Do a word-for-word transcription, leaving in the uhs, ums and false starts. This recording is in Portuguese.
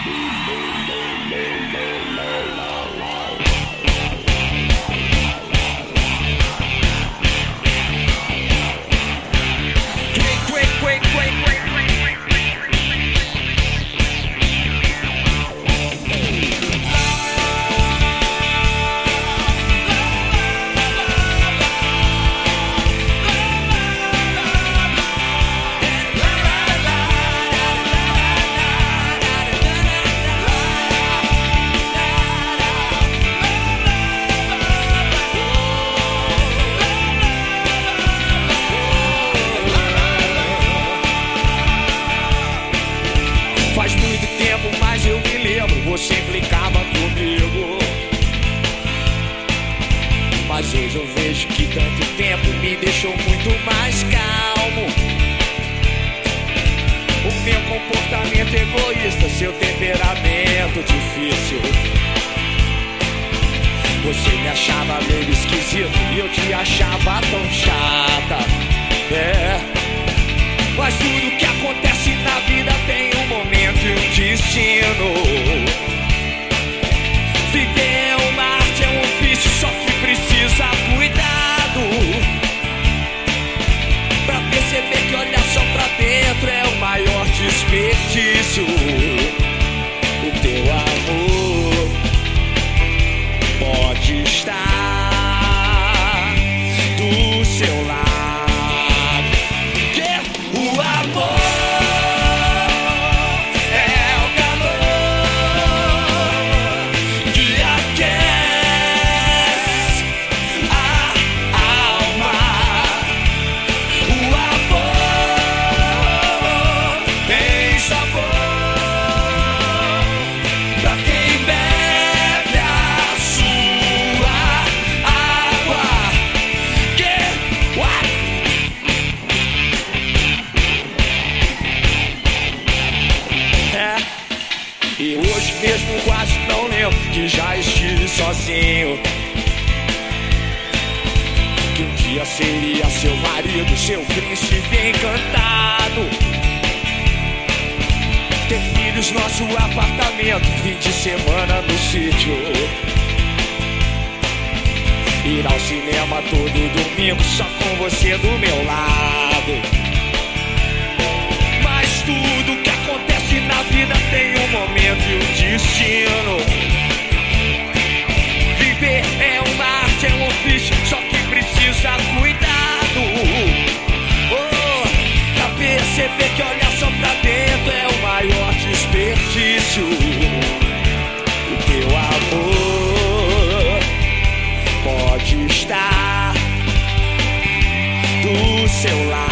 Faz muito tempo, mas eu me lembro, você implicava comigo. Mas hoje eu vejo que tanto tempo me deixou muito mais calmo. O meu comportamento egoísta, seu temperamento difícil. Você me achava meio esquisito e eu te achava tão chata. É, mas tudo que acontece na vida tem um momento e um destino. Viver é uma arte, é um ofício, só que precisa cuidado. Pra perceber que olhar só pra dentro é o maior desperdício. O teu amor pode estar do seu lado. E hoje mesmo quase não lembro que já estive sozinho. Que um dia seria seu marido, seu príncipe encantado. Ter filhos, nosso apartamento, fim de semana no sítio. Ir ao cinema todo domingo só com você do meu lado. Mas tudo que acontece na vida tem um momento e um destino. Viver é uma arte, é um ofício, só que precisa cuidado. Oh, pra perceber que olhar só pra dentro é o maior desperdício. O teu amor pode estar do seu lado.